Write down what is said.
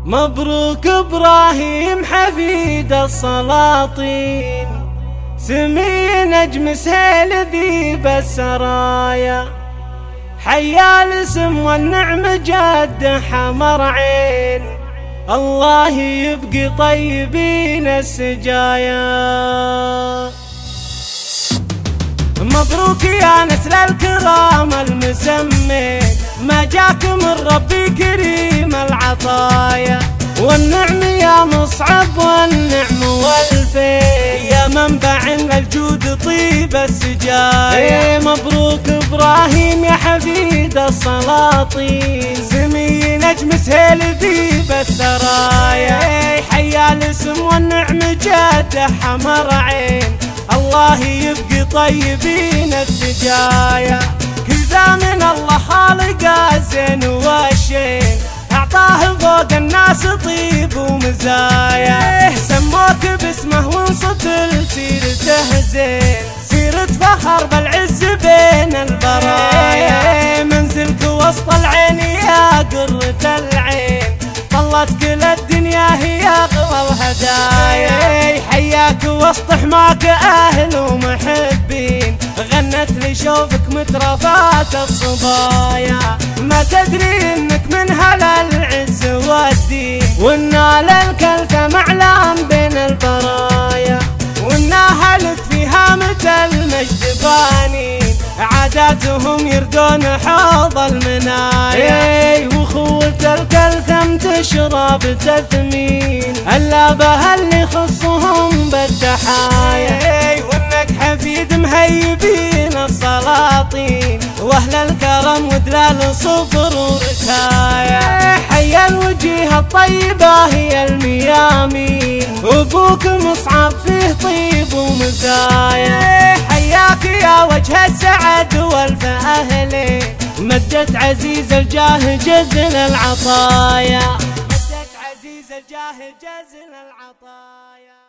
مبروك إبراهيم حفيد السلاطين، سمي نجم سهيل ذيب السرايا، حيا الاسم والنعم جد حمر عين، الله يبقي طيبين السجايا. مبروك يا نسل الكرام المسمين، ما جاك من ربي كريم العطايا، والنعم يا مصعب والنعم والفين، يا منبع الجود طيب السجايا. مبروك إبراهيم يا حفيد السلاطين، سمي نجم سهيل ذيب السرايا، حيا الاسم والنعم جاده حمر عين، الله يبقي طيبين السجايا. كذا من الله خالق الزين والشين، أعطاه فوق الناس طيب ومزايا، سموك باسمه وانصت لسيرته زين، سيرة فخر بالعز بين البرايا، منزلك وسط العين يا قرة العين، طلت كل الدنيا هي أغلى الهدايا، حياك وسط حماك أهل ومحبين، غنت لشوفك مترفات الصبايا، ما تدري انك من هلا العز والدين، والنال الكلثم اعلام بين البرايا، والناهلك في هامة المجد بانين، عاداتهم يردون حوض المنايا، وخوة الكلثم تشرب تثمين، اللابه اللي يخصهم بالتحايا، وانك حفيد مهيبين السلاطين، واهل الكرم ودلال صفر وركايا، حيا الوجيه الطيبه هي الميامين، وابوك مصعب فيه طيب ومزايا، حياك يا وجه السعد والف اهلين، مدت عزيز الجاه جزل العطايا، مدت عزيز الجاه جزل العطايا.